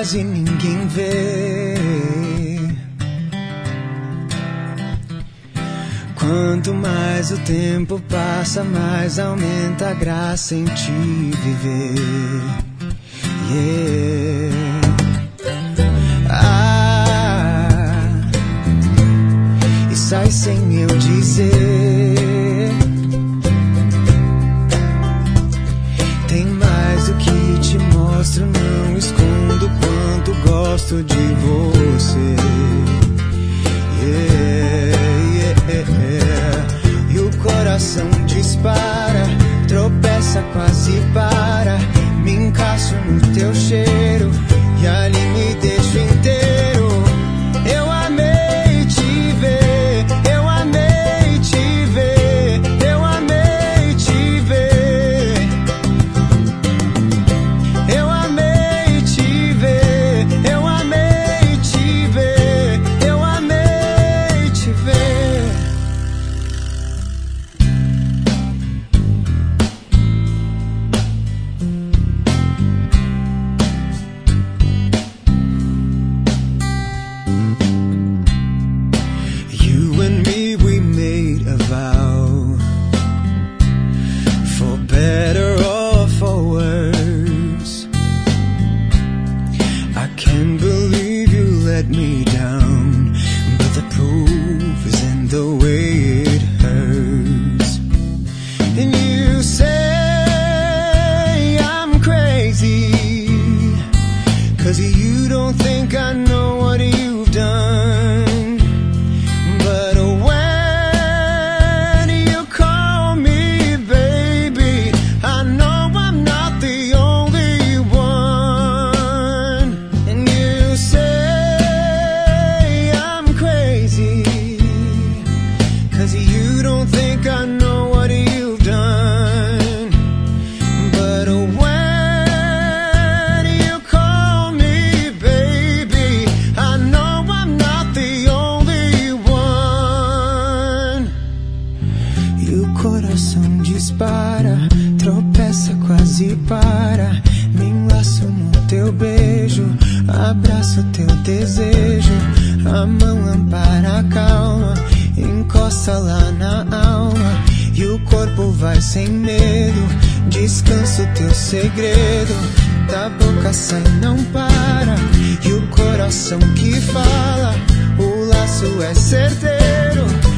quase ninguém vê. Quanto mais o tempo passa, mais aumenta a graça em te viver. Yeah. E sai sem eu dizer. Tem mais do que te mostro, não escondo quanto gosto de você. E o coração dispara, tropeça, quase para. Me encaixo no teu cheiro e ali me deixo inteiro. Eu amei te ver, eu amei te ver, eu amei te ver. Eu amei te ver, eu amei te ver, eu amei te ver. You and me, we made a vow, for better or for worse. I can't believe you let me down, but the proof is in the way it hurts. And you say I'm crazy, 'cause you don't think I know what you've done. But when you call me baby, I know I'm not the only one. And you say I'm crazy, 'cause you don't think I know what you've done. But when you call me baby, I know I'm not the only one. E o coração dispara, tropeça, quase para. Me enlaço no teu beijo, abraço teu desejo. A mão ampara a calma, encosta lá na alma. E o corpo vai sem medo, descansa o teu segredo. Da boca sai, não para. E o coração que fala, o laço é certeiro.